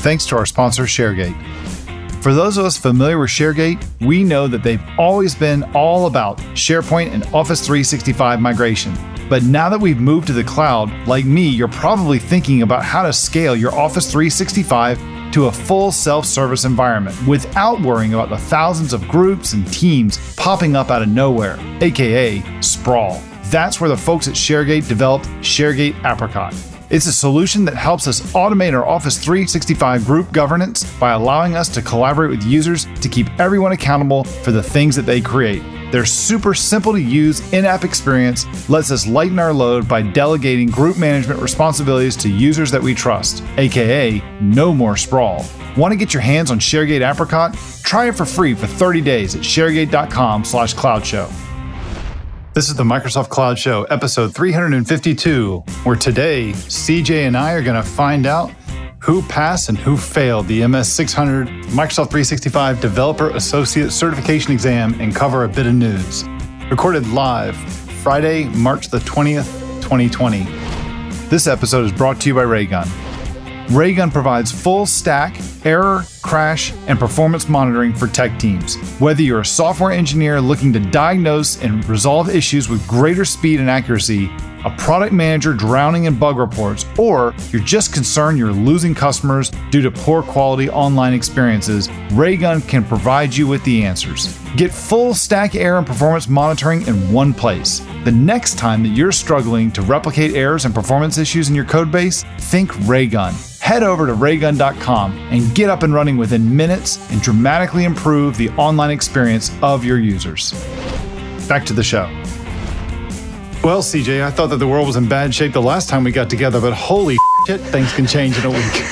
thanks to our sponsor, ShareGate. For those of us familiar with ShareGate, we know that they've always been all about SharePoint and Office 365 migration. But now that we've moved to the cloud, like me, you're probably thinking about how to scale your Office 365 to a full self-service environment without worrying about the thousands of groups and teams popping up out of nowhere, aka sprawl. That's where the folks at ShareGate developed ShareGate Apricot. It's a solution that helps us automate our Office 365 group governance by allowing us to collaborate with users to keep everyone accountable for the things that they create. Their super simple to use in-app experience lets us lighten our load by delegating group management responsibilities to users that we trust, aka no more sprawl. Want to get your hands on ShareGate Apricot? Try it for free for 30 days at sharegate.com/cloudshow. This is the Microsoft Cloud Show, episode 352, where today, CJ and I are going to find out who passed and who failed the MS600 Microsoft 365 Developer Associate Certification Exam and cover a bit of news. Recorded live Friday, March the 20th, 2020. This episode is brought to you by Raygun. Raygun provides full stack, error, crash, and performance monitoring for tech teams. Whether you're a software engineer looking to diagnose and resolve issues with greater speed and accuracy, a product manager drowning in bug reports, or you're just concerned you're losing customers due to poor quality online experiences, Raygun can provide you with the answers. Get full stack error and performance monitoring in one place. The next time that you're struggling to replicate errors and performance issues in your codebase, think Raygun. Head over to raygun.com and get up and running within minutes and dramatically improve the online experience of your users. Back to the show. Well, CJ, I thought that the world was in bad shape the last time we got together, but holy shit, things can change in a week.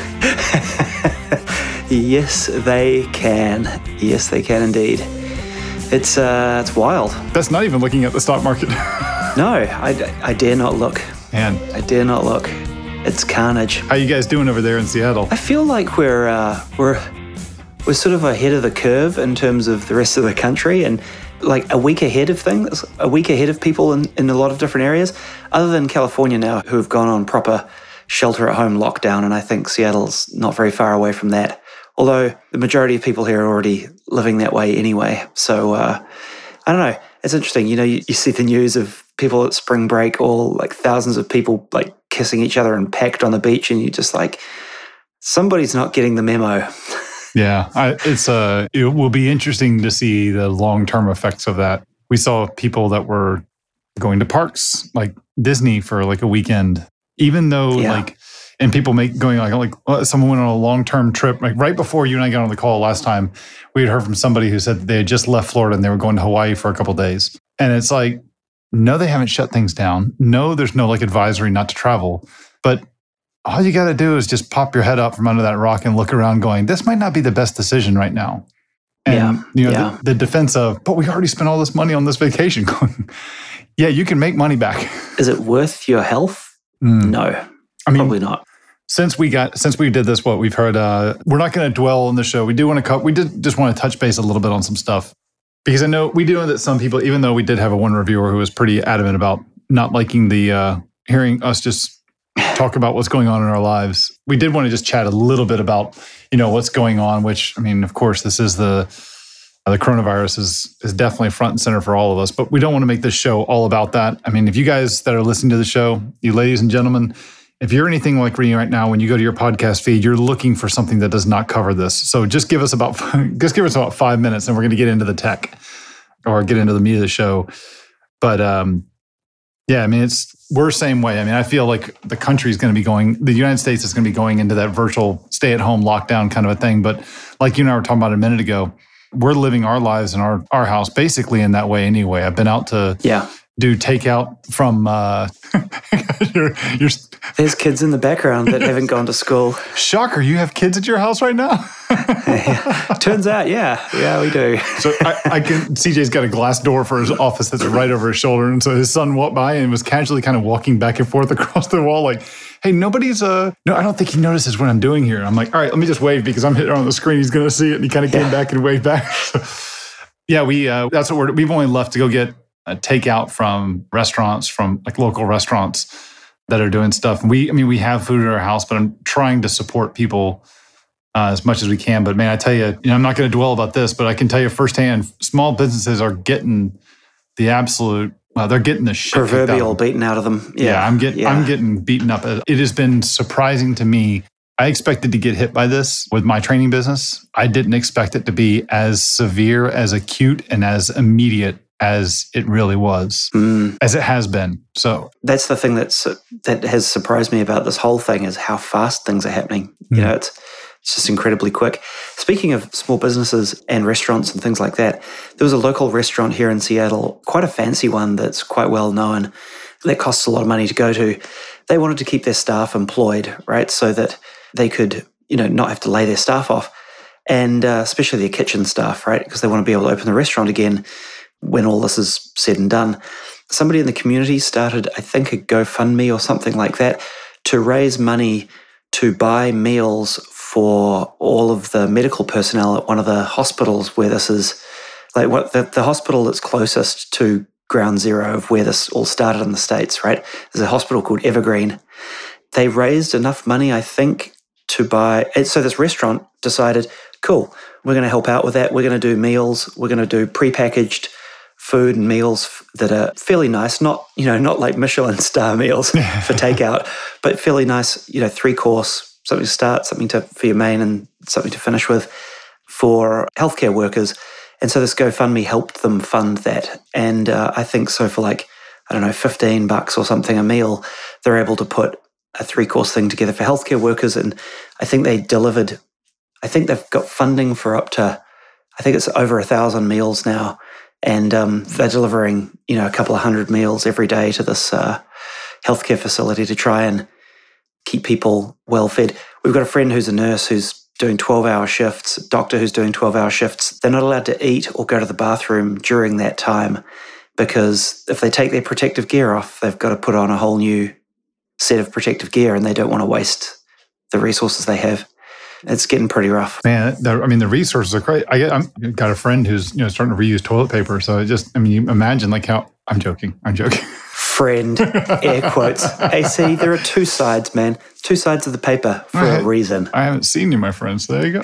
Yes, they can. Yes, they can indeed. It's wild. That's not even looking at the stock market. No, I dare not look. Man. I dare not look. It's carnage. How you guys doing over there in Seattle? I feel like we're sort of ahead of the curve in terms of the rest of the country, and like a week ahead of things, a week ahead of people in a lot of different areas, other than California now, who have gone on proper shelter-at-home lockdown, and I think Seattle's not very far away from that. Although the majority of people here are already living that way anyway. So I don't know. It's interesting. You know, you see the news of people at spring break, all like thousands of people like kissing each other and packed on the beach, and you're just like, somebody's not getting the memo. Yeah, it will be interesting to see the long-term effects of that. We saw people that were going to parks like Disney for like a weekend, even though and people going like someone went on a long-term trip. Like right before you and I got on the call last time, we had heard from somebody who said they had just left Florida and they were going to Hawaii for a couple of days. And it's like, no, they haven't shut things down. No, there's no like advisory not to travel. But all you got to do is just pop your head up from under that rock and look around going, this might not be the best decision right now. And the defense of, but we already spent all this money on this vacation. Yeah, you can make money back. Is it worth your health? No, probably not. Since we did this, what we've heard, we're not going to dwell on the show. We did just want to touch base a little bit on some stuff, because I know we do know that some people, even though we did have one reviewer who was pretty adamant about not liking the hearing us just talk about what's going on in our lives, we did want to just chat a little bit about what's going on. Which, I mean, of course, this is the coronavirus is definitely front and center for all of us. But we don't want to make this show all about that. I mean, if you guys that are listening to the show, you ladies and gentlemen, if you're anything like me right now, when you go to your podcast feed, you're looking for something that does not cover this. So just give us about 5 minutes, and we're going to get into the tech or get into the meat of the show. But yeah, I mean, we're the same way. I mean, I feel like the country is going to be the United States is going to be going into that virtual stay-at-home lockdown kind of a thing. But like you and I were talking about a minute ago, we're living our lives in our house basically in that way anyway. I've been out to do takeout from There's kids in the background that haven't gone to school. Shocker, you have kids at your house right now? Turns out, yeah, we do. So CJ's got a glass door for his office that's right over his shoulder, and so his son walked by and was casually kind of walking back and forth across the wall like, hey, nobody's, no, I don't think he notices what I'm doing here. I'm like, all right, let me just wave because I'm hitting on the screen. He's going to see it, and he kind of came back and waved back. So, yeah, that's what we've only left to go get a takeout from restaurants, from like local restaurants. that are doing stuff. We have food at our house, but I'm trying to support people as much as we can. But man, I tell you, I'm not going to dwell about this, but I can tell you firsthand, small businesses are getting the absolute, they're getting the shit proverbial beaten out of them. Yeah, I'm getting beaten up. It has been surprising to me. I expected to get hit by this with my training business. I didn't expect it to be as severe, as acute, and as immediate as it really was, as it has been. So that's the thing that has surprised me about this whole thing is how fast things are happening. You know, it's just incredibly quick. Speaking of small businesses and restaurants and things like that, there was a local restaurant here in Seattle, quite a fancy one that's quite well known, that costs a lot of money to go to. They wanted to keep their staff employed, right, so that they could, not have to lay their staff off, and especially their kitchen staff, right, because they want to be able to open the restaurant again when all this is said and done. Somebody in the community started, I think, a GoFundMe or something like that to raise money to buy meals for all of the medical personnel at one of the hospitals where this is, like the hospital that's closest to ground zero of where this all started in the States, right? There's a hospital called Evergreen. They raised enough money, I think, to buy. So this restaurant decided, cool, we're going to help out with that. We're going to do meals. We're going to do prepackaged food and meals that are fairly nice, not like Michelin star meals for takeout, but fairly nice, 3-course, something to start, something for your main, and something to finish with for healthcare workers. And so this GoFundMe helped them fund that. And I think so for $15 or something a meal, they're able to put a 3-course thing together for healthcare workers. And I think they've got funding for up to, I think it's over 1,000 meals now. And they're delivering, a couple of hundred meals every day to this healthcare facility to try and keep people well fed. We've got a friend who's a nurse who's doing 12-hour shifts, a doctor who's doing 12-hour shifts. They're not allowed to eat or go to the bathroom during that time because if they take their protective gear off, they've got to put on a whole new set of protective gear and they don't want to waste the resources they have. It's getting pretty rough. Man, the resources are great. I've got a friend who's starting to reuse toilet paper. So you imagine how, I'm joking. Friend, air quotes. AC, there are two sides, man. Two sides of the paper for a reason. I haven't seen you, my friends. There you go.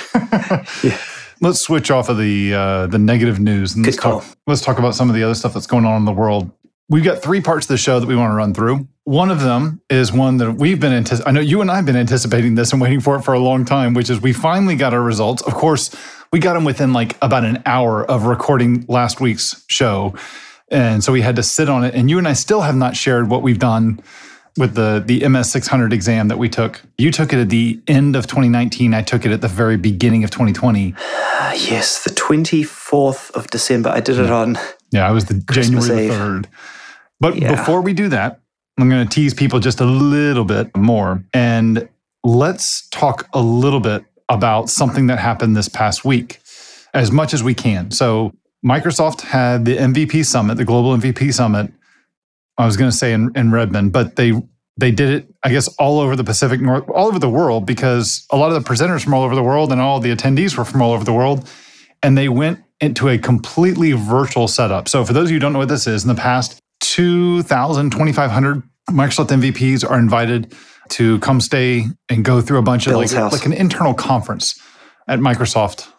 Yeah. Let's switch off of the negative news and let's talk about some of the other stuff that's going on in the world. We've got 3 parts of the show that we want to run through. One of them is one that we've been I know you and I have been anticipating this and waiting for it for a long time, which is we finally got our results. Of course, we got them within about an hour of recording last week's show. And so we had to sit on it. And you and I still have not shared what we've done with the MS600 exam that we took. You took it at the end of 2019. I took it at the very beginning of 2020. Yes, the 24th of December. I did it on it was the Christmas January Eve. 3rd. But before we do that, I'm going to tease people just a little bit more. And let's talk a little bit about something that happened this past week, as much as we can. So Microsoft had the MVP Summit, the Global MVP Summit, I was going to say in Redmond, but they did it, I guess, all over the Pacific North, all over the world, because a lot of the presenters from all over the world and all the attendees were from all over the world. And they went into a completely virtual setup. So for those of you who don't know what this is, in the past, 2,000, 2,500 Microsoft MVPs are invited to come stay and go through a bunch of like an internal conference at Microsoft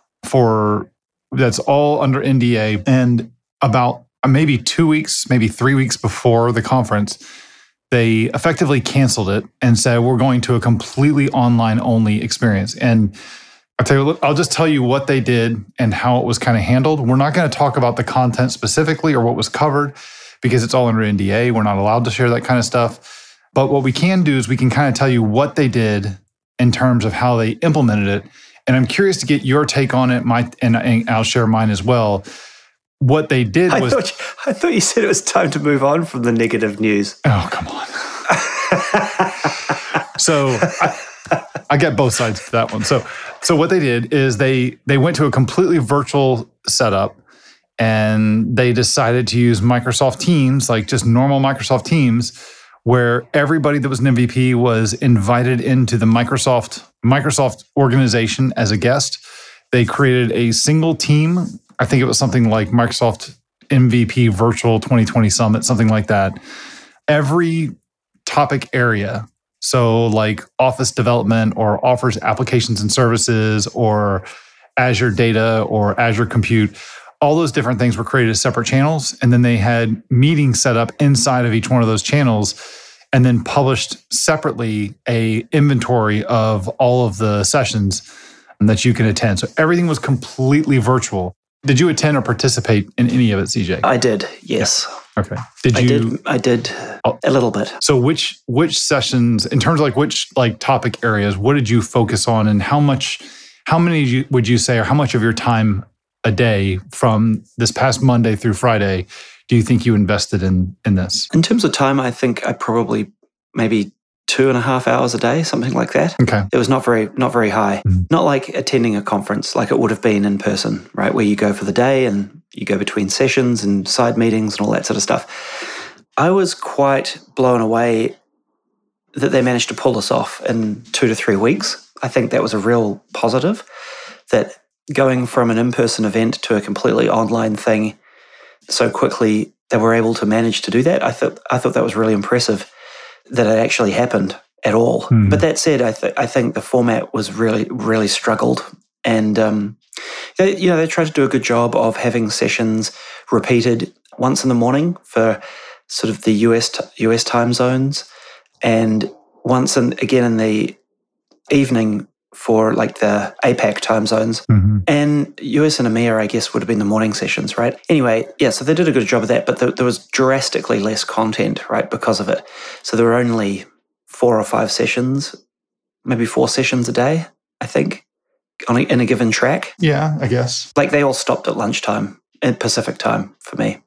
that's all under NDA. And about maybe 2 weeks, maybe 3 weeks before the conference, they effectively canceled it and said, we're going to a completely online only experience. And I'll just tell you what they did and how it was kind of handled. We're not going to talk about the content specifically or what was covered because it's all under NDA. We're not allowed to share that kind of stuff. But what we can do is we can kind of tell you what they did in terms of how they implemented it. And I'm curious to get your take on it, and I'll share mine as well. What they did was... I thought you said it was time to move on from the negative news. Oh, come on. So I get both sides of that one. So what they did is they went to a completely virtual setup, and they decided to use Microsoft Teams, like just normal Microsoft Teams, where everybody that was an MVP was invited into the Microsoft organization as a guest. They created a single team. I think it was something like Microsoft MVP Virtual 2020 Summit, something like that. Every topic area, so like Office development or Office applications and services or Azure data or Azure compute, all those different things were created as separate channels. And then they had meetings set up inside of each one of those channels and then published separately a inventory of all of the sessions that you can attend. So everything was completely virtual. Did you attend or participate in any of it, CJ? I did, yes. Yeah. Okay. I did a little bit. So which sessions, in terms of like which like topic areas, what did you focus on, and how many would you say, or how much of your time a day from this past Monday through Friday do you think you invested in this? In terms of time, I think I probably maybe 2.5 hours a day, something like that. Okay. It was not very high. Mm-hmm. Not like attending a conference like it would have been in person, right? Where you go for the day and you go between sessions and side meetings and all that sort of stuff. I was quite blown away that they managed to pull this off in 2 to 3 weeks. I think that was a real positive, that going from an in-person event to a completely online thing so quickly, they were able to manage to do that. I thought that was really impressive, that it actually happened at all. Mm. But that said, I think the format was really struggled. And they tried to do a good job of having sessions repeated once in the morning for sort of the US time zones, and once again in the evening for like the APAC time zones. Mm-hmm. And US and EMEA, I guess, would have been the morning sessions, right? Anyway, yeah, so they did a good job of that, but there was drastically less content, right, because of it. So there were only 4 or 5 sessions, maybe 4 sessions a day, I think, in a given track. Yeah, I guess. Like they all stopped at lunchtime, at Pacific time for me.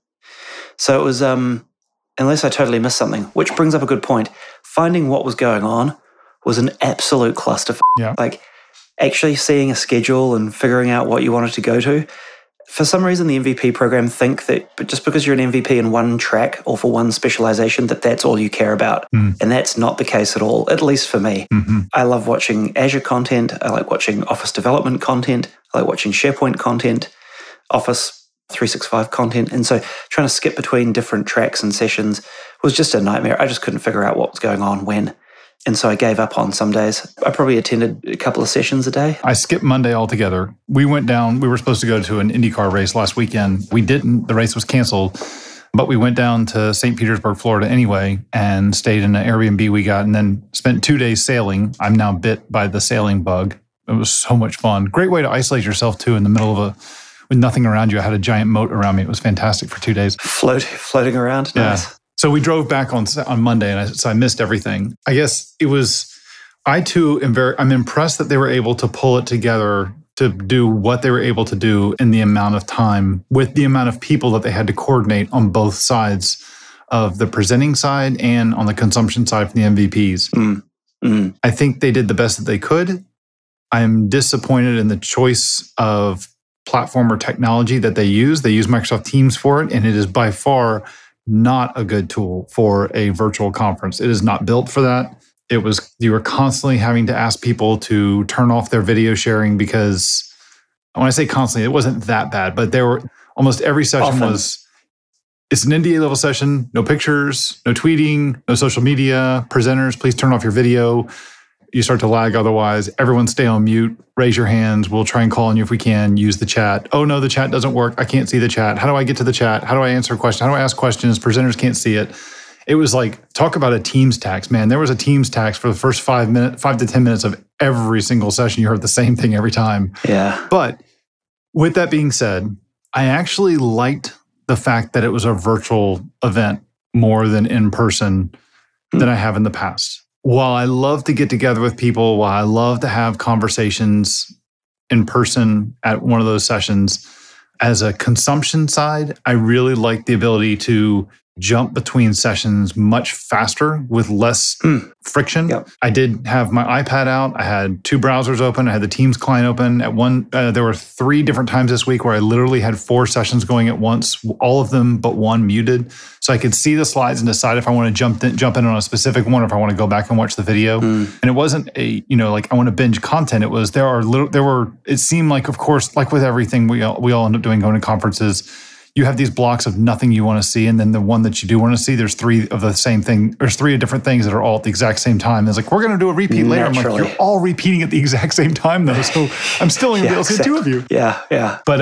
So it was, unless I totally missed something, which brings up a good point, finding what was going on was an absolute clusterfuck. Yeah. Like actually seeing a schedule and figuring out what you wanted to go to. For some reason, the MVP program think that just because you're an MVP in one track or for one specialization, that's all you care about. Mm. And that's not the case at all, at least for me. Mm-hmm. I love watching Azure content. I like watching Office development content. I like watching SharePoint content, Office 365 content. And so trying to skip between different tracks and sessions was just a nightmare. I just couldn't figure out what was going on when. And so I gave up on some days. I probably attended a couple of sessions a day. I skipped Monday altogether. We went down, we were supposed to go to an IndyCar race last weekend. We didn't, the race was canceled, but we went down to St. Petersburg, Florida anyway, and stayed in an Airbnb we got, and then spent 2 days sailing. I'm now bit by the sailing bug. It was so much fun. Great way to isolate yourself too, in the middle of with nothing around you. I had a giant moat around me. It was fantastic for 2 days. Floating around. Nice. Yeah. So we drove back on Monday, and I missed everything. I guess it was, I too I'm impressed that they were able to pull it together to do what they were able to do in the amount of time, with the amount of people that they had to coordinate on both sides of the presenting side and on the consumption side for the MVPs. Mm. Mm. I think they did the best that they could. I'm disappointed in the choice of platform or technology that they use. They use Microsoft Teams for it, and it is by far not a good tool for a virtual conference. It is not built for that. You were constantly having to ask people to turn off their video sharing because, when I say constantly, it wasn't that bad, but there were almost every session it's an NDA level session, no pictures, no tweeting, no social media, presenters, please turn off your video. You start to lag otherwise. Everyone stay on mute. Raise your hands. We'll try and call on you if we can. Use the chat. Oh no, the chat doesn't work. I can't see the chat. How do I get to the chat? How do I answer a question? How do I ask questions? Presenters can't see it. It was like, talk about a Teams tax, man. There was a Teams tax for the first 5 to 10 minutes of every single session. You heard the same thing every time. Yeah. But with that being said, I actually liked the fact that it was a virtual event more than in person than I have in the past. While I love to get together with people, while I love to have conversations in person at one of those sessions, as a consumption side, I really like the ability to jump between sessions much faster with less friction. Yep. I did have my iPad out. I had 2 browsers open. I had the Teams client open. There were 3 different times this week where I literally had 4 sessions going at once, all of them but one muted. So I could see the slides and decide if I want to jump in on a specific one or if I want to go back and watch the video. And it wasn't I want to binge content. It was, it seemed like, of course, like with everything we all end up doing going to conferences, you have these blocks of nothing you want to see, and then the one that you do want to see, there's 3 of the same thing. There's 3 different things that are all at the exact same time. It's like, we're going to do a repeat later. I'm like, you're all repeating at the exact same time though. So I'm still going to be able to see 2 of you. Yeah. But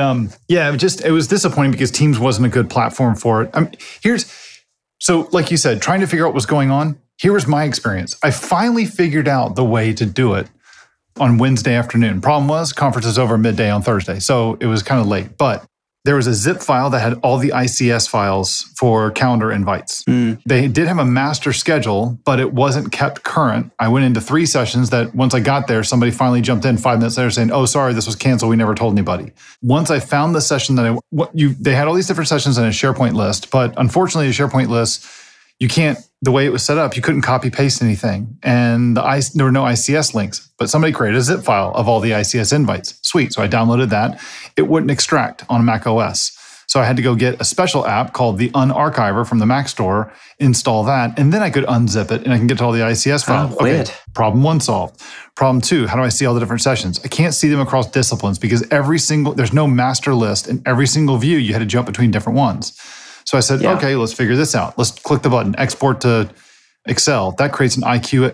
it was disappointing because Teams wasn't a good platform for it. So like you said, trying to figure out what's going on. Here was my experience. I finally figured out the way to do it on Wednesday afternoon. Problem was, conference was over midday on Thursday. So it was kind of late, but there was a zip file that had all the ICS files for calendar invites. They did have a master schedule, but it wasn't kept current. I went into 3 sessions that once I got there, somebody finally jumped in 5 minutes later saying, oh, sorry, this was canceled. We never told anybody. Once I found the session that they had all these different sessions in a SharePoint list, but unfortunately a SharePoint list, you can't, the way it was set up, you couldn't copy paste anything. And there were no ICS links, but somebody created a zip file of all the ICS invites. Sweet. So I downloaded that. It wouldn't extract on Mac OS. So I had to go get a special app called the Unarchiver from the Mac store, install that, and then I could unzip it and I can get to all the ICS files. Weird. Problem 1 solved. Problem 2, how do I see all the different sessions? I can't see them across disciplines because there's no master list, and every single view you had to jump between different ones. So I said, okay, let's figure this out. Let's click the button, export to Excel. That creates an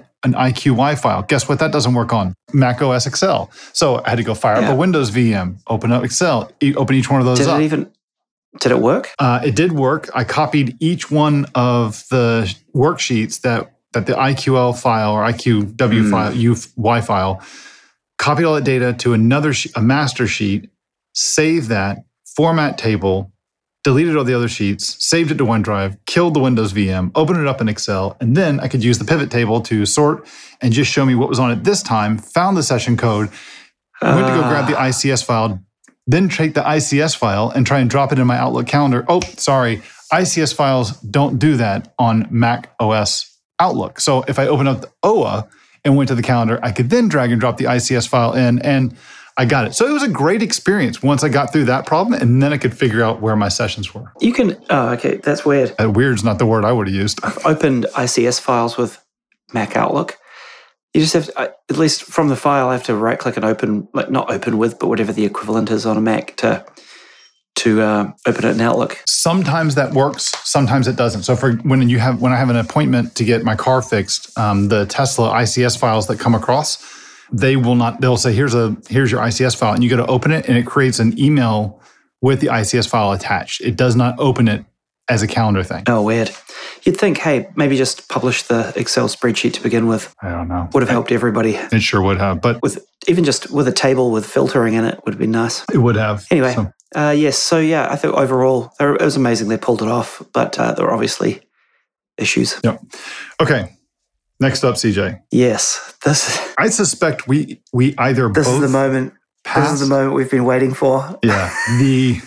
IQY file. Guess what? That doesn't work on Mac OS Excel. So I had to go fire up a Windows VM, open up Excel, open each one of those up. Did it work? It did work. I copied each one of the worksheets that the IQL file or IQW file, UY file, copied all that data to a master sheet, saved that, format table, deleted all the other sheets, saved it to OneDrive, killed the Windows VM, opened it up in Excel, and then I could use the pivot table to sort and just show me what was on it this time, found the session code, went to go grab the ICS file, then take the ICS file and try and drop it in my Outlook calendar. Oh, sorry, ICS files don't do that on Mac OS Outlook. So if I open up the OA and went to the calendar, I could then drag and drop the ICS file in, and I got it. So it was a great experience once I got through that problem, and then I could figure out where my sessions were. You can, okay, that's weird. Weird's not the word I would have used. I've opened ICS files with Mac Outlook. You just have to, at least from the file, I have to right click and open, like not open with, but whatever the equivalent is on a Mac to open it in Outlook. Sometimes that works, sometimes it doesn't. So when I have an appointment to get my car fixed, the Tesla ICS files that come across, they'll say, here's your ICS file, and you go to open it and it creates an email with the ICS file attached. It does not open it as a calendar thing. Oh, weird. You'd think, hey, maybe just publish the Excel spreadsheet to begin with. I don't know. Would have helped everybody. It sure would have, but even just with a table with filtering in it would be nice. It would have. Anyway, yes. So yeah, I think overall it was amazing they pulled it off, but there were obviously issues. Yep. Okay. Next up, CJ. Yes, I suspect we either both. This is the moment. This is the moment we've been waiting for. Yeah, the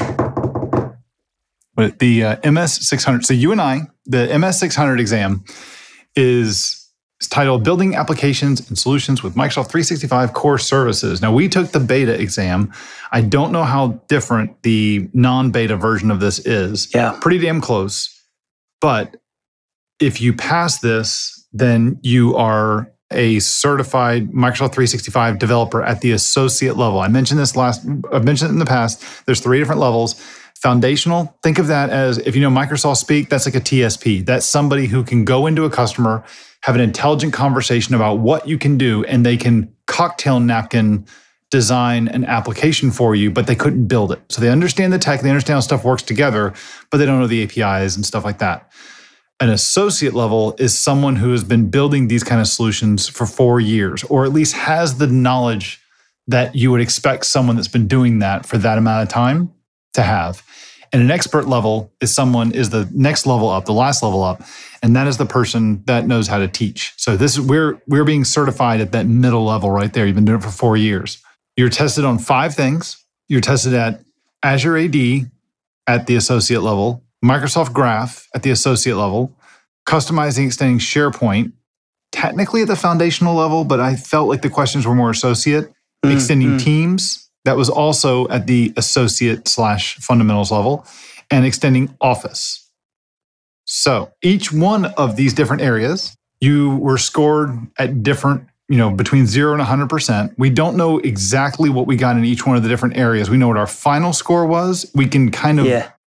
MS600. So you and I, the MS600 exam is titled "Building Applications and Solutions with Microsoft 365 Core Services." Now we took the beta exam. I don't know how different the non-beta version of this is. Yeah, pretty damn close. But if you pass this, then you are a certified Microsoft 365 developer at the associate level. I've mentioned it in the past. There's 3 different levels. Foundational, think of that as, if you know Microsoft speak, that's like a TSP. That's somebody who can go into a customer, have an intelligent conversation about what you can do, and they can cocktail napkin design an application for you, but they couldn't build it. So they understand the tech, they understand how stuff works together, but they don't know the APIs and stuff like that. An associate level is someone who has been building these kind of solutions for 4 years, or at least has the knowledge that you would expect someone that's been doing that for that amount of time to have. And an expert level is the next level up, the last level up, and that is the person that knows how to teach. So this is we're being certified at that middle level right there. You've been doing it for 4 years. You're tested on 5 things. You're tested at Azure AD at the associate level, Microsoft Graph at the associate level, customizing, extending SharePoint, technically at the foundational level, but I felt like the questions were more associate. Extending Teams, that was also at the associate/fundamentals level, and extending Office. So each one of these different areas, you were scored at different, between 0 and 100%. We don't know exactly what we got in each one of the different areas. We know what our final score was. We can kind of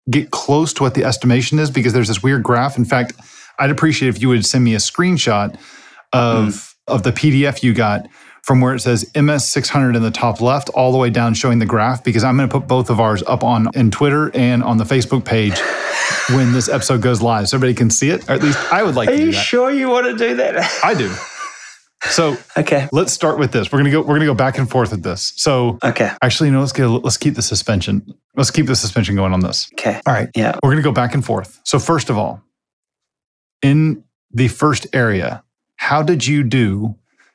get close to what the estimation is because there's this weird graph. In fact, I'd appreciate if you would send me a screenshot of the PDF you got from where it says MS600 in the top left all the way down showing the graph, because I'm going to put both of ours up in Twitter and on the Facebook page when this episode goes live so everybody can see it. Or at least I would like to do that. Are you sure you want to do that? I do. So okay, let's start with this. We're gonna go back and forth with this. So actually, let's keep the suspension. Let's keep the suspension going on this. Okay. All right. Yeah. We're gonna go back and forth. So first of all, in the first area, how did you do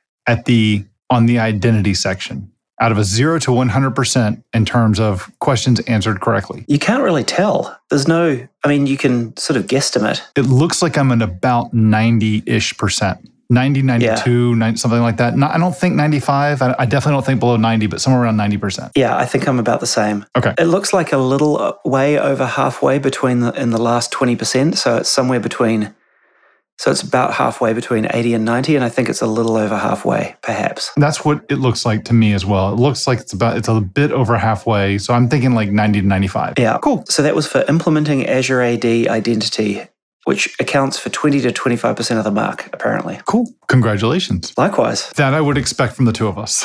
on the identity section out of a 0 to 100% in terms of questions answered correctly? You can't really tell. You can sort of guesstimate. It looks like I'm at about 90-ish percent. 90, 92, 90, something like that. I don't think 95. I definitely don't think below 90, but somewhere around 90%. Yeah, I think I'm about the same. Okay. It looks like a little way over halfway in the last 20%. So it's somewhere between, so it's about halfway between 80 and 90. And I think it's a little over halfway, perhaps. That's what it looks like to me as well. It looks like it's a bit over halfway. So I'm thinking like 90 to 95. Yeah. Cool. So that was for implementing Azure AD Identity, which accounts for 20 to 25% of the mark, apparently. Cool. Congratulations. Likewise. That I would expect from the two of us.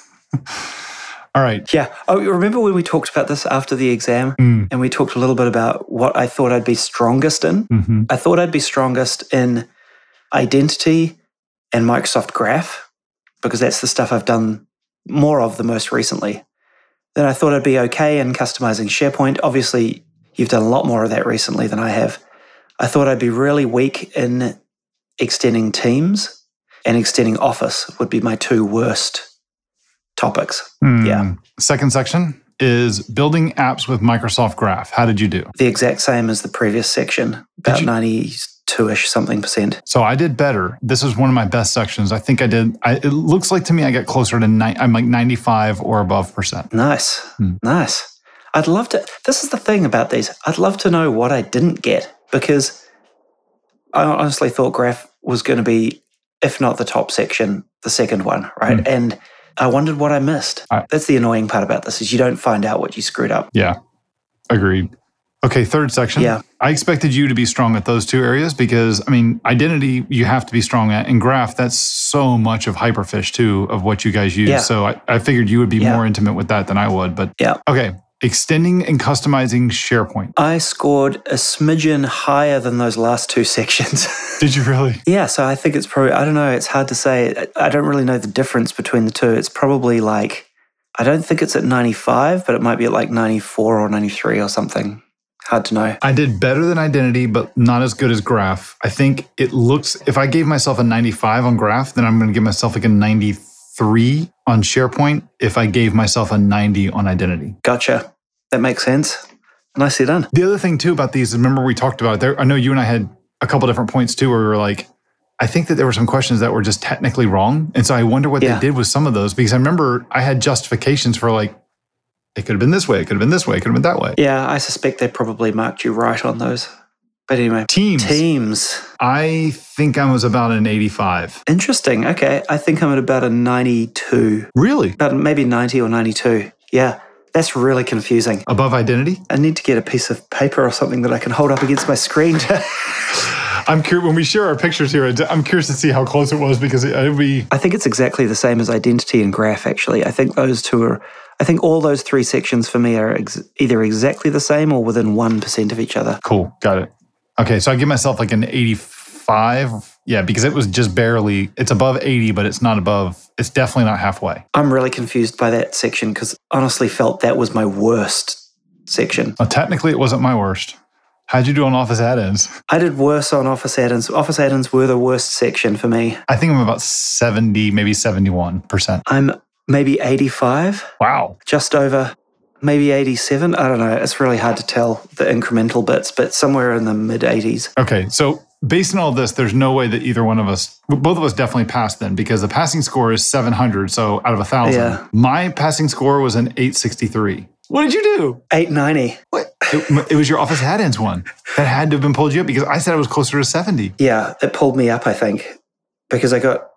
All right. Yeah. Oh, remember when we talked about this after the exam? And we talked a little bit about what I thought I'd be strongest in? Mm-hmm. I thought I'd be strongest in identity and Microsoft Graph, because that's the stuff I've done more of the most recently. Then I thought I'd be okay in customizing SharePoint. Obviously, you've done a lot more of that recently than I have. I thought I'd be really weak in extending Teams, and extending Office would be my two worst topics. Yeah. Second section is building apps with Microsoft Graph. How did you do? The exact same as the previous section, about 92-ish something percent. So I did better. This is one of my best sections. I think I did. It looks like to me I got closer to I'm like 95 or above percent. Nice. Nice. I'd love to. This is the thing about these. I'd love to know what I didn't get, because I honestly thought Graph was going to be, if not the top section, the second one, right? And I wondered what I missed. That's the annoying part about this, is you don't find out what you screwed up. Yeah, agreed. Okay, third section. Yeah. I expected you to be strong at those two areas because, identity you have to be strong at. And Graph, that's so much of Hyperfish too, of what you guys use. Yeah. So I figured you would be more intimate with that than I would. But okay. Extending and customizing SharePoint. I scored a smidgen higher than those last two sections. Did you really? Yeah, so I think it's probably, I don't know, it's hard to say. I don't really know the difference between the two. It's probably like, I don't think it's at 95, but it might be at like 94 or 93 or something. Hard to know. I did better than Identity, but not as good as Graph. I think it looks, if I gave myself a 95 on Graph, then I'm going to give myself like a 93 on SharePoint if I gave myself a 90 on Identity. Gotcha. That makes sense. Nicely done. The other thing too about these, remember we talked about it there. I know you and I had a couple different points too where we were like, I think that there were some questions that were just technically wrong. And so I wonder what they did with some of those, because I remember I had justifications for like, it could have been this way, it could have been this way, it could have been that way. Yeah, I suspect they probably marked you right on those. But anyway. Teams. I think I was about an 85. Interesting. Okay. I think I'm at about a 92. Really? About maybe 90 or 92. Yeah. That's really confusing. Above Identity? I need to get a piece of paper or something that I can hold up against my screen. I'm curious, when we share our pictures here, I'm curious to see how close it was, because it would be... I think it's exactly the same as Identity and Graph, actually. I think those two are... I think all those three sections for me are either exactly the same or within 1% of each other. Cool. Got it. Okay, so I give myself like an 85. Yeah, because it was just barely, it's above 80, but it's not above, it's definitely not halfway. I'm really confused by that section because honestly felt that was my worst section. Well, technically, it wasn't my worst. How'd you do on Office add-ins? I did worse on Office add-ins. Office add-ins were the worst section for me. I think I'm about 70, maybe 71%. I'm maybe 85. Wow. Just over, maybe 87. I don't know. It's really hard to tell the incremental bits, but somewhere in the mid-80s. Okay, so based on all this, there's no way that either one of us, both of us definitely passed then, because the passing score is 700, so out of 1,000. Yeah. My passing score was an 863. What did you do? 890. What? It was your Office add-ins one. That had to have been pulled you up, because I said I was closer to 70. Yeah, it pulled me up, I think, because I got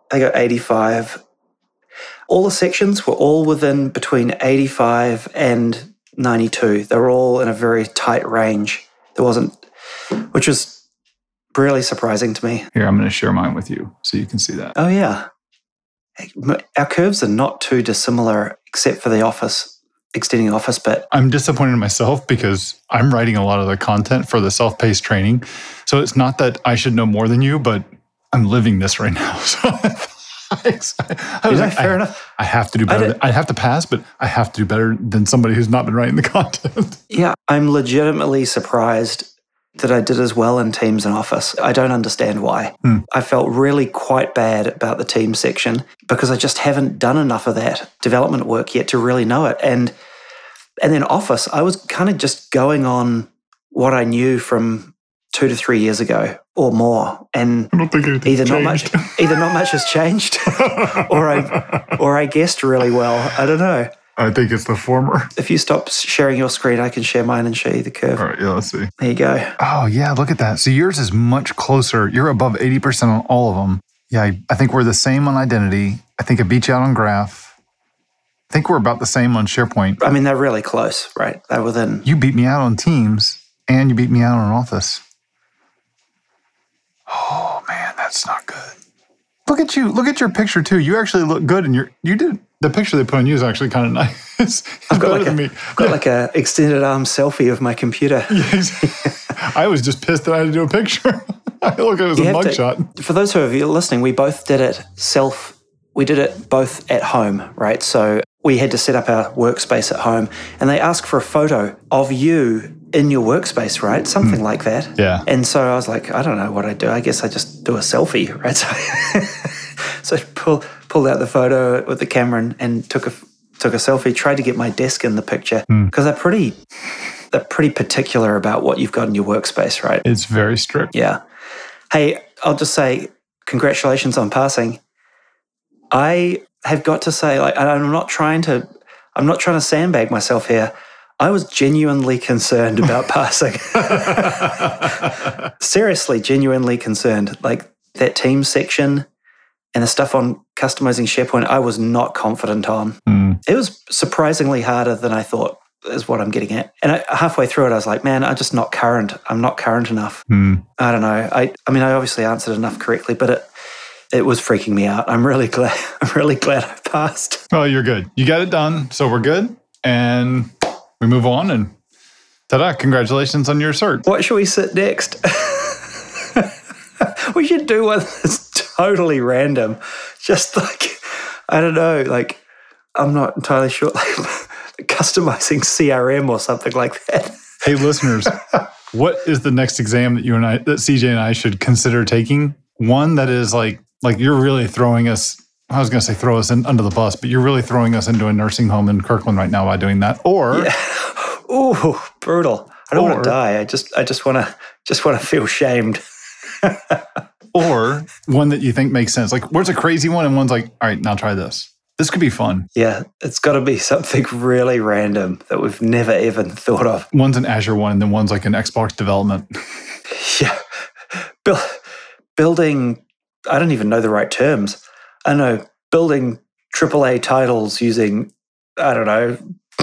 85. All the sections were all within between 85 and 92. They were all in a very tight range. There wasn't, which was really surprising to me. Here, I'm going to share mine with you so you can see that. Oh, yeah. Our curves are not too dissimilar except for the extending office bit. I'm disappointed in myself because I'm writing a lot of the content for the self-paced training. So it's not that I should know more than you, but I'm living this right now. So I was like, fair enough. I have to do better. I have to pass, but I have to do better than somebody who's not been writing the content. Yeah, I'm legitimately surprised that I did as well in Teams and Office. I don't understand why. I felt really quite bad about the Teams section because I just haven't done enough of that development work yet to really know it. And then Office, I was kind of just going on what I knew from 2 to 3 years ago or more, and I don't think either not much has changed, or I guessed really well. I don't know. I think it's the former. If you stop sharing your screen, I can share mine and show you the curve. All right, yeah, let's see. There you go. Oh, yeah, look at that. So yours is much closer. You're above 80% on all of them. Yeah, I think we're the same on identity. I think I beat you out on graph. I think we're about the same on SharePoint. I mean, they're really close, right? They're within. You beat me out on Teams, and you beat me out on Office. Oh, man, that's not good. Look at you. Look at your picture, too. You actually look good, and you did. The picture they put on you is actually kind of nice. I've got like a extended arm selfie of my computer. Yes. I was just pissed that I had to do a picture. I look at it as a mugshot. For those of you listening, we both did it we did it both at home, right? So we had to set up our workspace at home, and they ask for a photo of you in your workspace, right? Something like that. Yeah. And so I was like, I don't know what I do. I guess I just do a selfie, right? So I pulled out the photo with the camera and took a selfie. Tried to get my desk in the picture because they're pretty particular about what you've got in your workspace, right? It's very strict. Yeah. Hey, I'll just say congratulations on passing. I have got to say, I'm not trying to sandbag myself here. I was genuinely concerned about passing. Seriously, genuinely concerned. Like that team section and the stuff on customizing SharePoint, I was not confident on. It was surprisingly harder than I thought, is what I'm getting at. And halfway through it, I was like, man, I'm just not current. I'm not current enough. I don't know. I mean, I obviously answered enough correctly, but it was freaking me out. I'm really glad I passed. Oh, you're good. You got it done. So we're good. And we move on, and ta-da, congratulations on your cert. What should we sit next? We should do one that's totally random. Just like, I don't know, like, I'm not entirely sure, like customizing CRM or something like that. Hey, listeners, what is the next exam that CJ and I should consider taking? One that is like you're really throwing us, I was going to say throw us under the bus, but you're really throwing us into a nursing home in Kirkland right now by doing that. Or, ooh, brutal. I don't want to die. I just want to feel shamed. Or one that you think makes sense. Like, where's a crazy one and one's like, all right, now try this. This could be fun. Yeah, it's got to be something really random that we've never even thought of. One's an Azure one, and then one's like an Xbox development. Yeah. Building, I don't even know the right terms. I know, building AAA titles using, I don't know,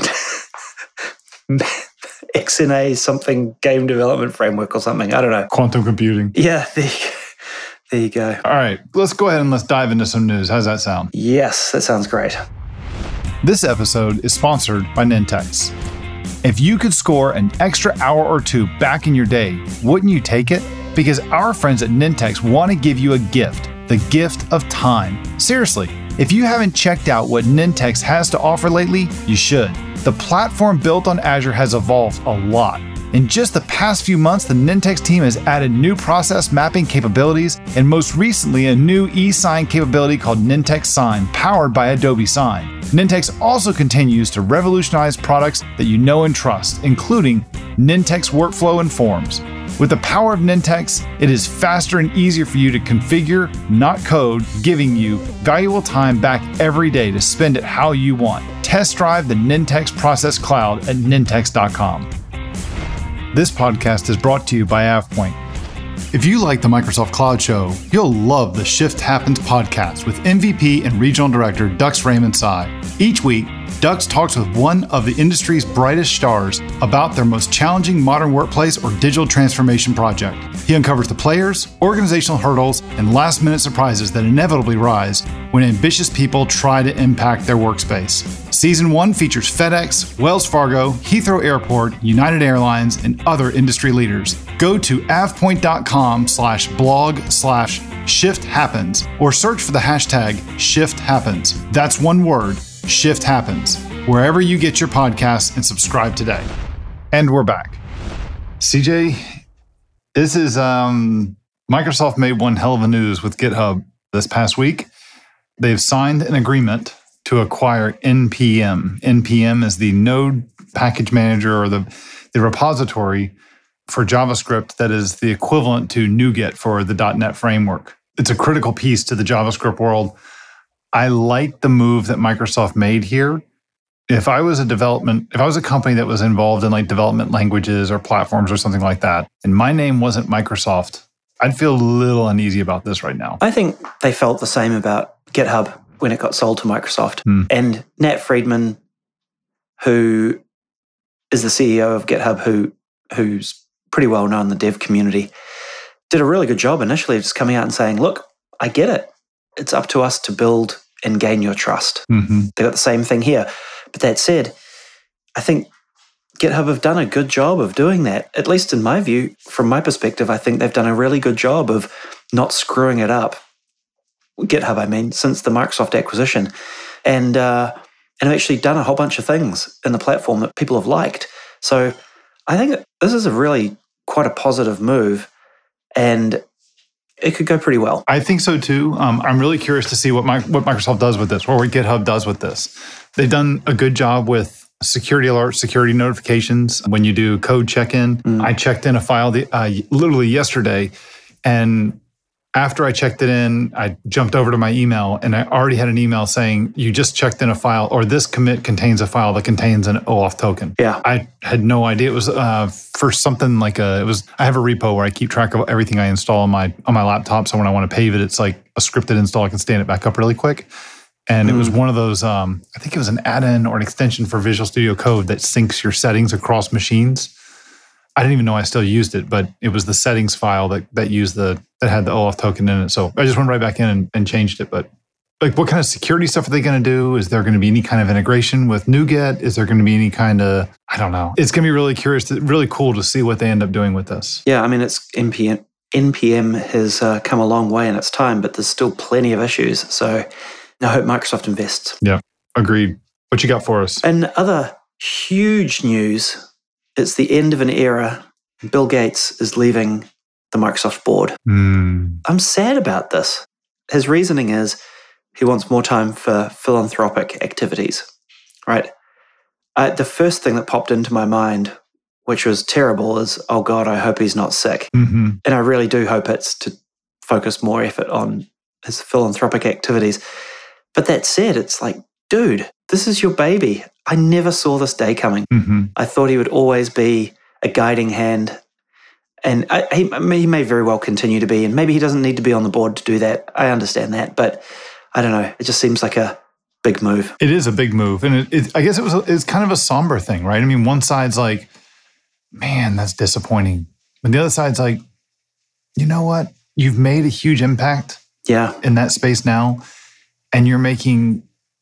XNA something game development framework or something. I don't know. Quantum computing. Yeah, there you go. All right, let's go ahead and let's dive into some news. How's that sound? Yes, that sounds great. This episode is sponsored by Nintex. If you could score an extra hour or two back in your day, wouldn't you take it? Because our friends at Nintex want to give you a gift, the gift of time. Seriously, if you haven't checked out what Nintex has to offer lately, you should. The platform built on Azure has evolved a lot. In just the past few months, the Nintex team has added new process mapping capabilities and most recently a new e-sign capability called Nintex Sign, powered by Adobe Sign. Nintex also continues to revolutionize products that you know and trust, including Nintex Workflow and Forms. With the power of Nintex, it is faster and easier for you to configure, not code, giving you valuable time back every day to spend it how you want. Test drive the Nintex Process Cloud at nintex.com. This podcast is brought to you by AvePoint. If you like the Microsoft Cloud Show, you'll love the Shift Happens podcast with MVP and Regional Director Dux Raymond Sy. Each week, Dux talks with one of the industry's brightest stars about their most challenging modern workplace or digital transformation project. He uncovers the players, organizational hurdles, and last-minute surprises that inevitably rise when ambitious people try to impact their workspace. Season 1 features FedEx, Wells Fargo, Heathrow Airport, United Airlines, and other industry leaders. Go to avpoint.com/blog/shifthappens or search for the hashtag ShiftHappens. That's one word, Shift Happens, wherever you get your podcasts, and subscribe today. And we're back. CJ, this is Microsoft made one hell of a news with GitHub this past week. They've signed an agreement to acquire NPM. NPM is the node package manager or the repository for JavaScript that is the equivalent to NuGet for the .NET framework. It's a critical piece to the JavaScript world. I like the move that Microsoft made here. If I was a company that was involved in like development languages or platforms or something like that, and my name wasn't Microsoft, I'd feel a little uneasy about this right now. I think they felt the same about GitHub when it got sold to Microsoft. And Nat Friedman, who is the CEO of GitHub, who's pretty well known in the dev community, did a really good job initially of just coming out and saying, look, I get it. It's up to us to build and gain your trust. They got the same thing here. But that said, I think GitHub have done a good job of doing that. At least in my view, from my perspective, I think they've done a really good job of not screwing it up. GitHub, I mean, since the Microsoft acquisition. And have actually done a whole bunch of things in the platform that people have liked. So I think this is a really quite a positive move, and it could go pretty well. I think so too. I'm really curious to see what Microsoft does with this, or what GitHub does with this. They've done a good job with security alerts, security notifications. When you do code check-in, I checked in a file literally yesterday, and after I checked it in, I jumped over to my email, and I already had an email saying, you just checked in a file, or this commit contains a file that contains an OAuth token. Yeah. I had no idea. It was for something like I have a repo where I keep track of everything I install on my laptop. So when I want to pave it, it's like a scripted install. I can stand it back up really quick. And it was one of those, I think it was an add-in or an extension for Visual Studio Code that syncs your settings across machines. I didn't even know I still used it, but it was the settings file that had the OAuth token in it. So I just went right back in and changed it. But like, what kind of security stuff are they going to do? Is there going to be any kind of integration with NuGet? Is there going to be any kind of, I don't know. It's going to be really cool to see what they end up doing with this. Yeah, I mean, it's NPM has come a long way in its time, but there's still plenty of issues. So I hope Microsoft invests. Yeah, agreed. What you got for us? And other huge news, it's the end of an era. Bill Gates is leaving the Microsoft board. I'm sad about this. His reasoning is he wants more time for philanthropic activities, right? The first thing that popped into my mind, which was terrible, is, oh God, I hope he's not sick. And I really do hope it's to focus more effort on his philanthropic activities. But that said, it's like, dude, this is your baby. I never saw this day coming. I thought he would always be a guiding hand. And he may very well continue to be, and maybe he doesn't need to be on the board to do that. I understand that, but I don't know. It just seems like a big move. It is a big move. And I guess it's kind of a somber thing, right? I mean, one side's like, man, that's disappointing. But the other side's like, you know what? You've made a huge impact in that space now, and you're making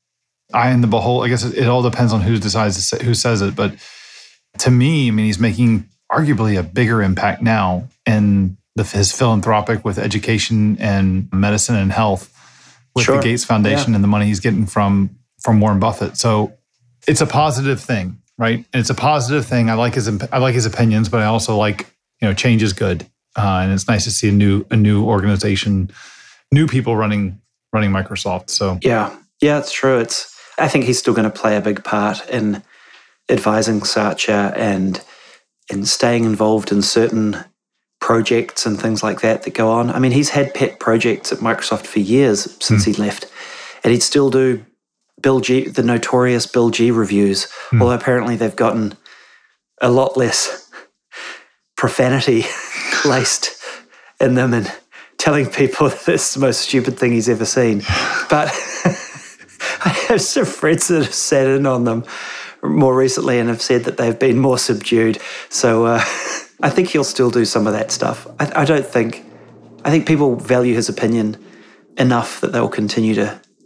eye in the beholder. I guess it all depends on who says it. But to me, I mean, he's making arguably a bigger impact now in his philanthropic with education and medicine and health with the Gates Foundation and the money he's getting from Warren Buffett. So it's a positive thing, right? And it's a positive thing. I like his opinions, but I also like, change is good. And it's nice to see a new organization, new people running Microsoft. So yeah, it's true. I think he's still going to play a big part in advising Satya and staying involved in certain projects and things like that go on. I mean, he's had pet projects at Microsoft for years since he left, and he'd still do the notorious Bill G reviews, although apparently they've gotten a lot less profanity laced in them and telling people that it's the most stupid thing he's ever seen. But I have some friends that have sat in on them more recently and have said that they've been more subdued. So I think he'll still do some of that stuff. I think people value his opinion enough that he'll continue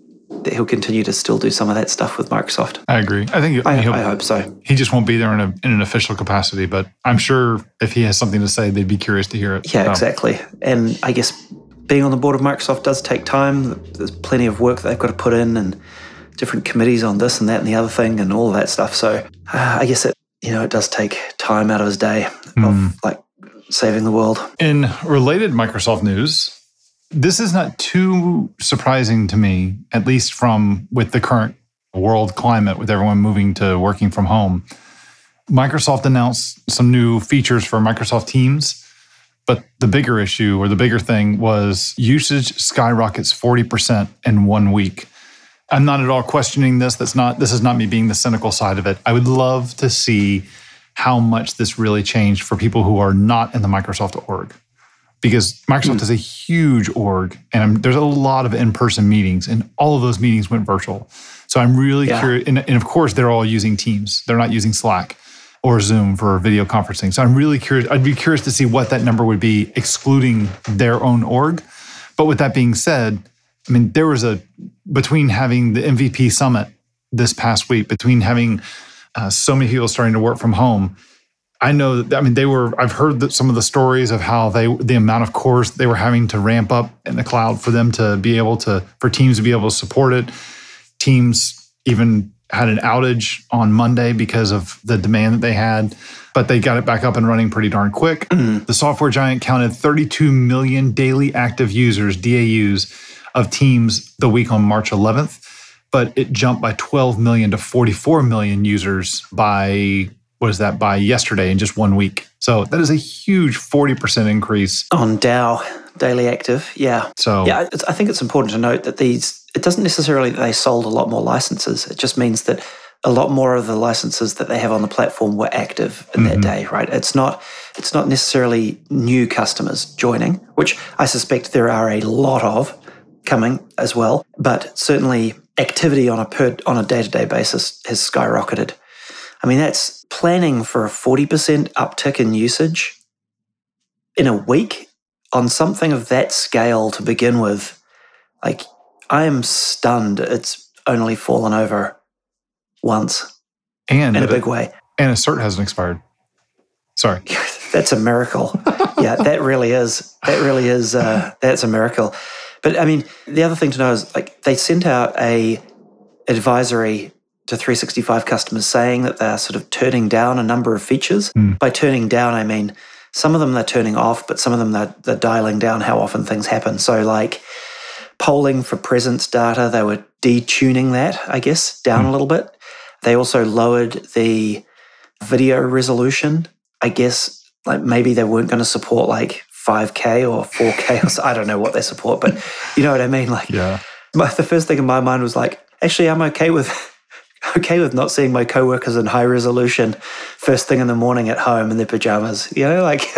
to still do some of that stuff with Microsoft. I agree. I hope so. He just won't be there in an official capacity, but I'm sure if he has something to say, they'd be curious to hear it. Yeah, exactly. And I guess being on the board of Microsoft does take time. There's plenty of work that they've got to put in and different committees on this and that and the other thing and all of that stuff. So I guess it does take time out of his day of like saving the world. In related Microsoft news, this is not too surprising to me, at least with the current world climate, with everyone moving to working from home. Microsoft announced some new features for Microsoft Teams, but the bigger issue or the bigger thing was usage skyrockets 40% in 1 week. I'm not at all questioning this. This is not me being the cynical side of it. I would love to see how much this really changed for people who are not in the Microsoft org. Because Microsoft is a huge org, and there's a lot of in-person meetings, and all of those meetings went virtual. So I'm really curious, and of course, they're all using Teams. They're not using Slack or Zoom for video conferencing. So I'm really curious. I'd be curious to see what that number would be, excluding their own org. But with that being said, I mean, there was between having the MVP Summit this past week, between having so many people starting to work from home, I know that, I've heard some of the stories of how the amount of cores they were having to ramp up in the cloud for them to be able to, for Teams to be able to support it. Teams even had an outage on Monday because of the demand that they had, but they got it back up and running pretty darn quick. The software giant counted 32 million daily active users, DAUs, of Teams the week on March 11th, but it jumped by 12 million to 44 million users by yesterday in just 1 week. So that is a huge 40% increase. On DAO, daily active, yeah. So yeah, I think it's important to note that it doesn't necessarily that they sold a lot more licenses. It just means that a lot more of the licenses that they have on the platform were active in that day, right? It's not necessarily new customers joining, which I suspect there are a lot of coming as well, but certainly activity on a day-to-day basis has skyrocketed. I mean, that's planning for a 40% uptick in usage in a week on something of that scale to begin with. Like, I am stunned it's only fallen over once and in a big way. And a cert hasn't expired. Sorry. That's a miracle. Yeah, that really is. That's a miracle. But I mean, the other thing to know is like they sent out a advisory to 365 customers saying that they're sort of turning down a number of features. By turning down, I mean, some of them they're turning off, but some of them they're dialing down how often things happen. So like polling for presence data, they were detuning that, I guess, down a little bit. They also lowered the video resolution. I guess like maybe they weren't going to support like 5K or 4K or so. I don't know what they support, but you know what I mean? Like, yeah. The first thing in my mind was like, actually, I'm okay with not seeing my coworkers in high resolution first thing in the morning at home in their pajamas. You know, like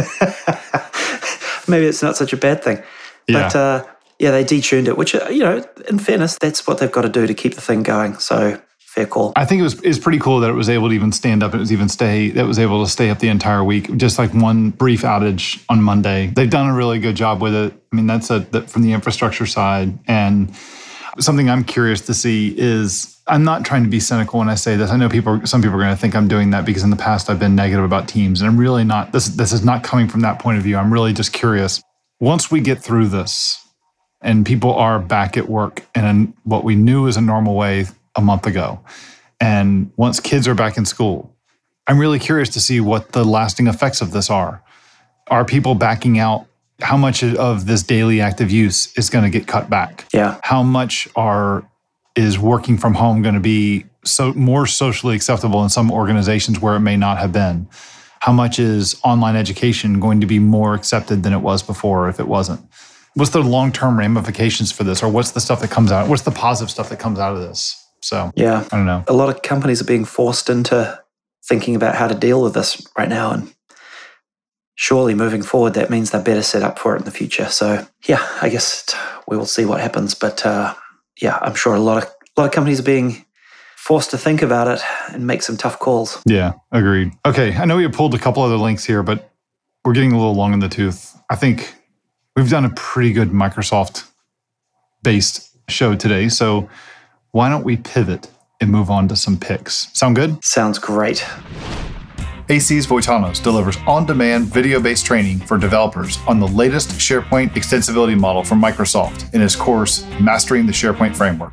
maybe it's not such a bad thing. Yeah. But they detuned it, which, in fairness, that's what they've got to do to keep the thing going. So fair call. I think it was pretty cool that it was able to even stand up. It was able to stay up the entire week. Just like one brief outage on Monday. They've done a really good job with it. I mean, that's from the infrastructure side. And something I'm curious to see is, I'm not trying to be cynical when I say this. I know some people are going to think I'm doing that because in the past I've been negative about Teams, and I'm really not. This is not coming from that point of view. I'm really just curious. Once we get through this and people are back at work in what we knew is a normal way a month ago, and once kids are back in school, I'm really curious to see what the lasting effects of this are. Are people backing out? How much of this daily active use is going to get cut back? Yeah. How much is working from home going to be more socially acceptable in some organizations where it may not have been? How much is online education going to be more accepted than it was before if it wasn't? What's the long-term ramifications for this? Or what's the stuff that comes out? What's the positive stuff that comes out of this? So, yeah, I don't know. A lot of companies are being forced into thinking about how to deal with this right now. And surely moving forward, that means they're better set up for it in the future. So yeah, I guess we will see what happens. But yeah, I'm sure a lot of companies are being forced to think about it and make some tough calls. Yeah, agreed. Okay, I know we have pulled a couple other links here, but we're getting a little long in the tooth. I think we've done a pretty good Microsoft-based show today. So why don't we pivot and move on to some picks? Sound good? Sounds great. AC's Voitanos delivers on-demand video-based training for developers on the latest SharePoint extensibility model from Microsoft in his course, Mastering the SharePoint Framework.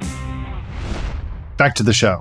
Back to the show.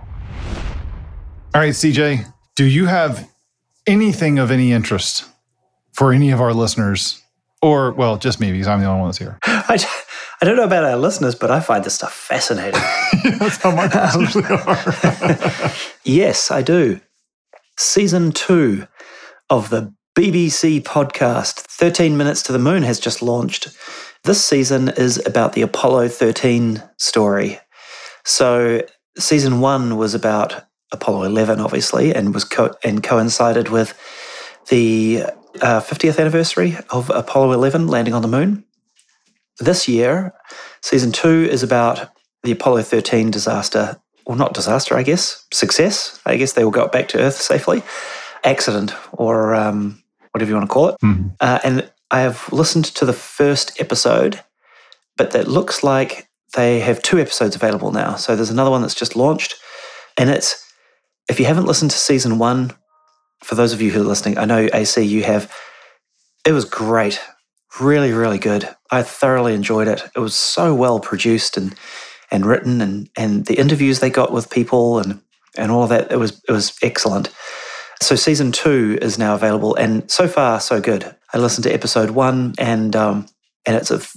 All right, CJ, do you have anything of any interest for any of our listeners? Or, well, just me, because I'm the only one that's here. I don't know about our listeners, but I find this stuff fascinating. That's how my listeners usually are. Yes, I do. Season 2 of the BBC podcast, 13 Minutes to the Moon, has just launched. This season is about the Apollo 13 story. So season 1 was about Apollo 11, obviously, and was coincided with the 50th anniversary of Apollo 11 landing on the moon. This year, season 2 is about the Apollo 13 disaster, or not disaster, I guess, success. I guess they all got back to Earth safely. Accident, or whatever you want to call it. Mm-hmm. And I have listened to the first episode, but that looks like they have 2 episodes available now. So there's another one that's just launched. And it's, if you haven't listened to season 1, for those of you who are listening, I know AC, you have, it was great. Really, really good. I thoroughly enjoyed it. It was so well produced and written, and the interviews they got with people and all of that, it was excellent. So season 2 is now available, and so far so good. I listened to episode 1, and it's a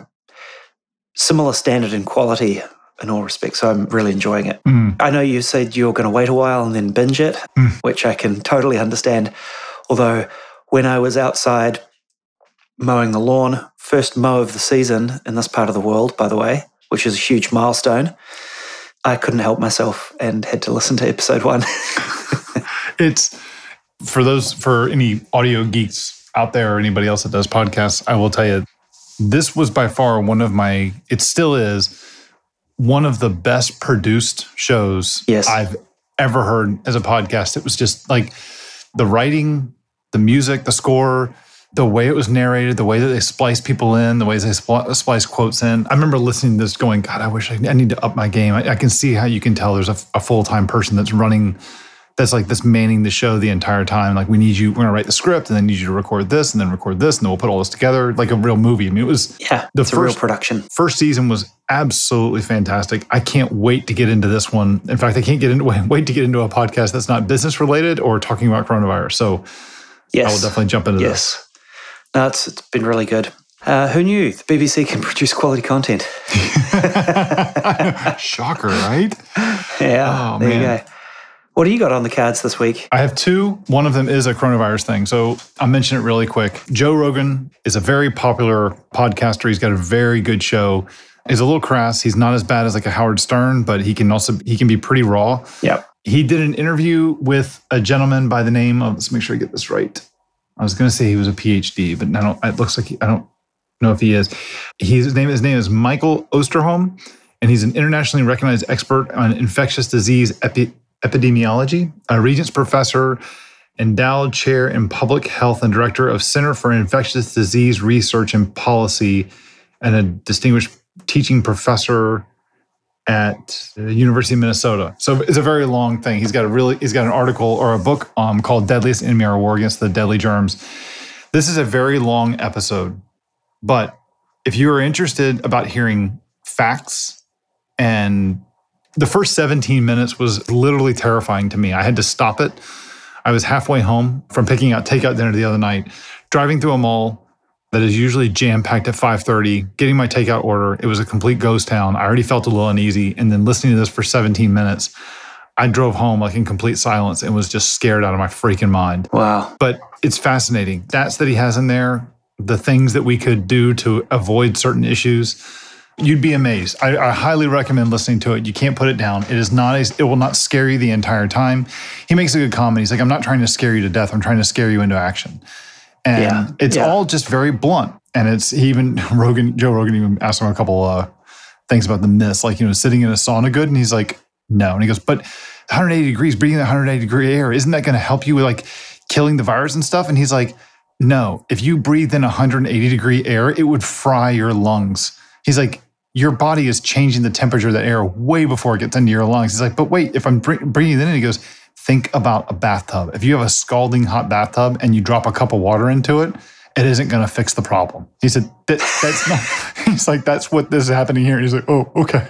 similar standard and quality in all respects. So I'm really enjoying it. I know you said you're going to wait a while and then binge it, which I can totally understand. Although when I was outside mowing the lawn, first mow of the season in this part of the world, by the way, which is a huge milestone, I couldn't help myself and had to listen to episode 1. It's, for any audio geeks out there or anybody else that does podcasts, I will tell you, this was by far it still is one of the best produced shows I've ever heard as a podcast. It was just like the writing, the music, the score, the way it was narrated, the way that they splice people in, the ways they splice quotes in. I remember listening to this going, God, I wish I need to up my game. I can see how you can tell there's a full-time person that's manning the show the entire time. Like, we're going to write the script, and then need you to record this, and then we'll put all this together like a real movie. I mean, it was it's a real production. First season was absolutely fantastic. I can't wait to get into this one. In fact, I can't wait to get into a podcast that's not business related or talking about coronavirus. So I will definitely jump into this. No, it's been really good. Who knew the BBC can produce quality content? Shocker, right? Yeah, there you go. What do you got on the cards this week? I have 2. One of them is a coronavirus thing. So I'll mention it really quick. Joe Rogan is a very popular podcaster. He's got a very good show. He's a little crass. He's not as bad as like a Howard Stern, but he can be pretty raw. Yep. He did an interview with a gentleman by the name of, let's make sure I get this right. I was going to say he was a PhD, but it looks like I don't know if he is. His name is Michael Osterholm, and he's an internationally recognized expert on infectious disease epidemiology, a Regents Professor, endowed chair in public health, and director of Center for Infectious Disease Research and Policy, and a distinguished teaching professor at the University of Minnesota. So it's a very long thing. He's got an article or a book called Deadliest Enemy: Our War Against the Deadly Germs. This is a very long episode, but if you are interested about hearing facts, and the first 17 minutes was literally terrifying to me. I had to stop it. I was halfway home from picking out takeout dinner the other night, driving through a mall that is usually jam-packed at 5:30, getting my takeout order. It was a complete ghost town. I already felt a little uneasy. And then listening to this for 17 minutes, I drove home like in complete silence and was just scared out of my freaking mind. Wow. But it's fascinating. Stats that he has in there, the things that we could do to avoid certain issues, you'd be amazed. I highly recommend listening to it. You can't put it down. It will not scare you the entire time. He makes a good comment. He's like, I'm not trying to scare you to death. I'm trying to scare you into action. And it's all just very blunt. And it's even Joe Rogan even asked him a couple things about the myths, like, sitting in a sauna good? And he's like, no. And he goes, but 180 degrees, breathing that 180 degree air, isn't that going to help you with like killing the virus and stuff? And he's like, no, if you breathe in 180 degree air, it would fry your lungs. He's like, your body is changing the temperature of the air way before it gets into your lungs. He's like, but wait, if I'm breathing it in, he goes, think about a bathtub. If you have a scalding hot bathtub and you drop a cup of water into it, it isn't going to fix the problem. He said, that's not, he's like, that's what this is happening here. And he's like, oh, okay.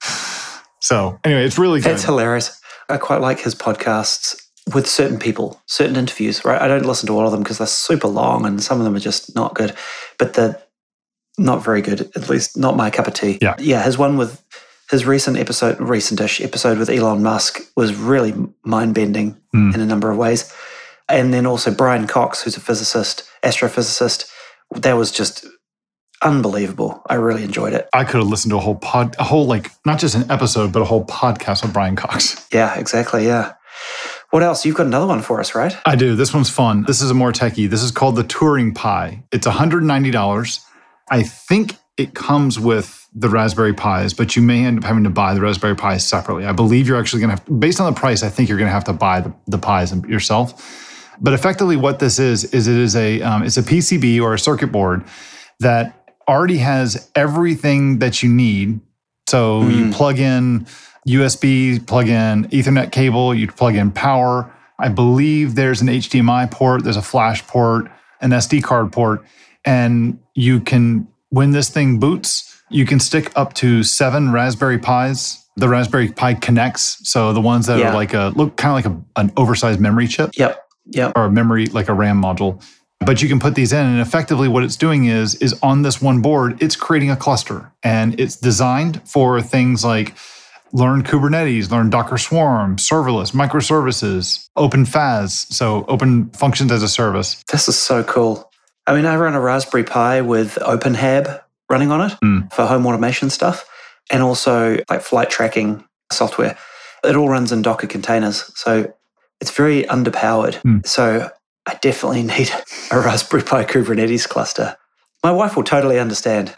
So anyway, it's really good. That's hilarious. I quite like his podcasts with certain people, certain interviews, right? I don't listen to all of them because they're super long and some of them are just not good, but they're not very good, at least not my cup of tea. Yeah. His one with his recentish episode with Elon Musk was really mind-bending in a number of ways. And then also Brian Cox, who's a physicist, astrophysicist, that was just unbelievable. I really enjoyed it. I could have listened to a whole like, not just an episode, but a whole podcast with Brian Cox. Yeah, exactly. Yeah. What else? You've got another one for us, right? I do. This one's fun. This is a more techie. This is called the Turing Pi. It's $190. I think it comes with the Raspberry Pis, but you may end up having to buy the Raspberry Pis separately. I believe you're actually going to have, based on the price, I think you're going to have to buy the Pis yourself. But effectively what this is it is it's a PCB or a circuit board that already has everything that you need. So you plug in USB, plug in Ethernet cable, you plug in power. I believe there's an HDMI port, there's a flash port, an SD card port, and you can, when this thing boots, you can stick up to 7 Raspberry Pis. The Raspberry Pi connects, so the ones that are like look kind of like an oversized memory chip. Yep. Or a memory, like a RAM module. But you can put these in, and effectively what it's doing is on this one board, it's creating a cluster. And it's designed for things like learn Kubernetes, learn Docker Swarm, serverless, microservices, open FAS, so open functions as a service. This is so cool. I mean, I run a Raspberry Pi with OpenHab running on it for home automation stuff, and also like flight tracking software. It all runs in Docker containers, so it's very underpowered. So I definitely need a Raspberry Pi Kubernetes cluster. My wife will totally understand.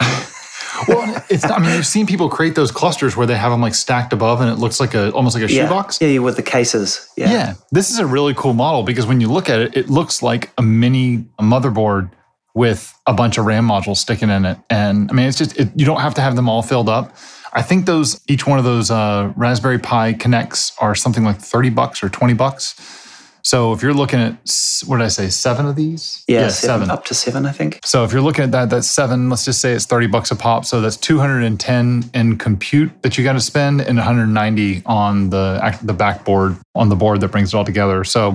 Well, it's not, I mean, I've seen people create those clusters where they have them like stacked above and it looks like almost like a shoebox. Yeah, with the cases. Yeah. This is a really cool model because when you look at it, it looks like a mini motherboard with a bunch of RAM modules sticking in it. And I mean, it's just, you don't have to have them all filled up. I think each one of those Raspberry Pi Connects are something like $30 or $20. So if you're looking at, what did I say, 7 of these? Yeah, 7. Up to 7, I think. So if you're looking at that's 7, let's just say it's $30 a pop. So that's $210 in compute that you got to spend and $190 on the backboard, on the board that brings it all together. So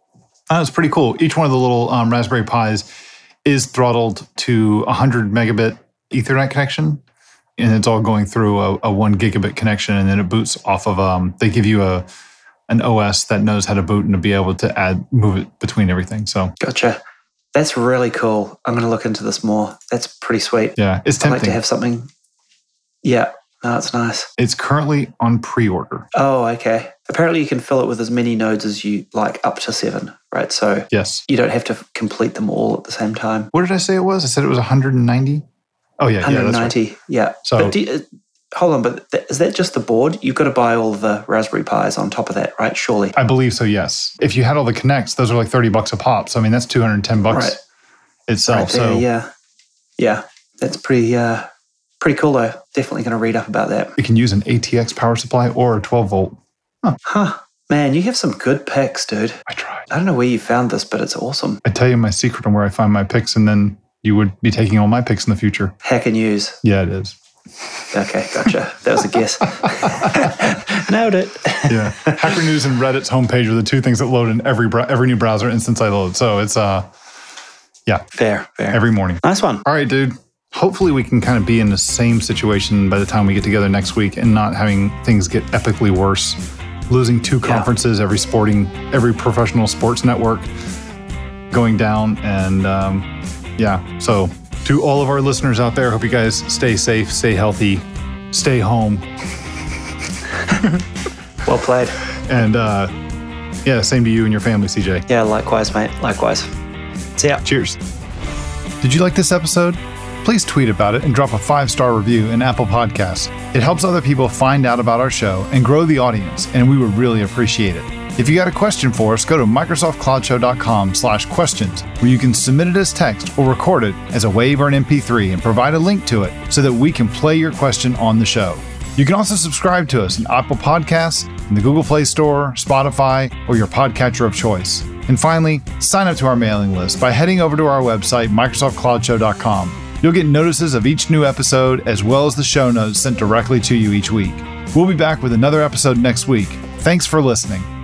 it's pretty cool. Each one of the little Raspberry Pis is throttled to 100 megabit Ethernet connection. And it's all going through a 1 gigabit connection. And then it boots off of, they give you an OS that knows how to boot and to be able to move it between everything. So gotcha. That's really cool. I'm going to look into this more. That's pretty sweet. Yeah, it's tempting. I'd like to have something. Yeah, no, it's nice. It's currently on pre-order. Oh, okay. Apparently you can fill it with as many nodes as you like, up to 7, right? So yes, you don't have to complete them all at the same time. What did I say it was? I said it was 190? Oh, yeah. 190, yeah, that's right. Yeah. So, but hold on, but is that just the board? You've got to buy all the Raspberry Pis on top of that, right? Surely. I believe so, yes. If you had all the Connects, those are like $30 a pop. So, I mean, that's $210 itself. Right there, so yeah. That's pretty cool, though. Definitely going to read up about that. You can use an ATX power supply or a 12-volt. Man, you have some good picks, dude. I tried. I don't know where you found this, but it's awesome. I tell you my secret on where I find my picks, and then you would be taking all my picks in the future. Hacker News. Yeah, it is. Okay, gotcha. That was a guess. Nailed it. Yeah. Hacker News and Reddit's homepage are the two things that load in every new browser instance I load. So it's, Fair. Every morning. Nice one. All right, dude. Hopefully we can kind of be in the same situation by the time we get together next week and not having things get epically worse. Losing 2 conferences, every professional sports network going down. And so to all of our listeners out there, hope you guys stay safe, stay healthy, stay home. Well played. And same to you and your family, CJ. Yeah, likewise, mate. Likewise. See ya. Cheers. Did you like this episode? Please tweet about it and drop a 5-star review in Apple Podcasts. It helps other people find out about our show and grow the audience, and we would really appreciate it. If you got a question for us, go to microsoftcloudshow.com/questions, where you can submit it as text or record it as a WAV or an MP3 and provide a link to it so that we can play your question on the show. You can also subscribe to us in Apple Podcasts, in the Google Play Store, Spotify, or your podcatcher of choice. And finally, sign up to our mailing list by heading over to our website, microsoftcloudshow.com. You'll get notices of each new episode as well as the show notes sent directly to you each week. We'll be back with another episode next week. Thanks for listening.